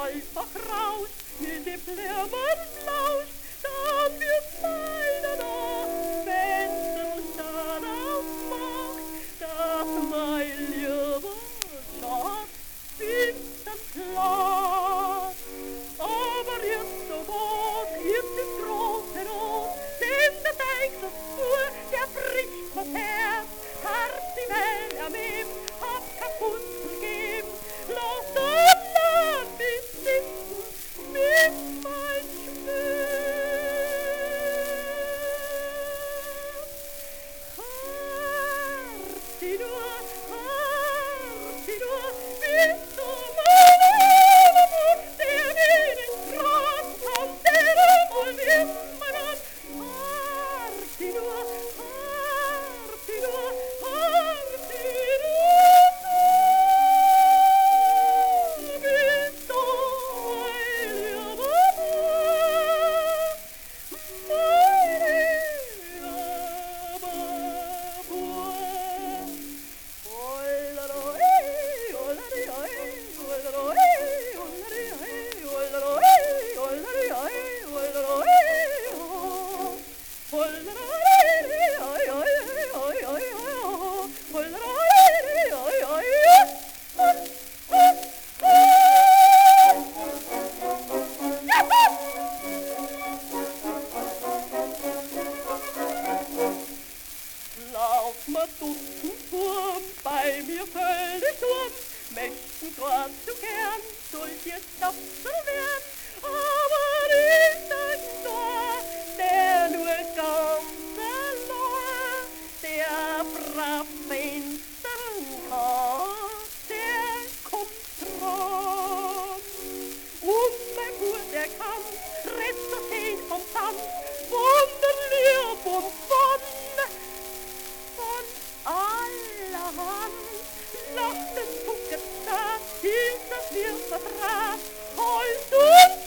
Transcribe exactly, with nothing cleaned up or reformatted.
einfach raus in die Blumenblausch, dann wir beide da, wenn uns darauf macht, dass mein lieber Schatz ist das Platz. Aber jetzt so gut, jetzt ist große Not, denn der Teig so stur, der bricht mir's Herz, hart die Welt am ihm, hab kaputt gegeben, lass den Land bis sitzen mit mein Schmerz. Hart die nur, hart die nur, bist du mein Amor, der mir den Gras kommt, der wohl ist mein Mann. Hart die nur, hart die nur, hart die nur, du bist du mein lieber Mann, mein lieber Mann. Lauf mal dutzend Turm, bei mir völlig Turm, möchten grad so gern solche Stapfen werden, aber ist ein Stor, der nur ganz allein, der brav Fenstern kann, der kommt dran. Und mein Bub, der kann, Retter sehen vom Sand, von der Lieb und von von allerhand lacht es Zucker da, hielt das wir vertrat, Holz und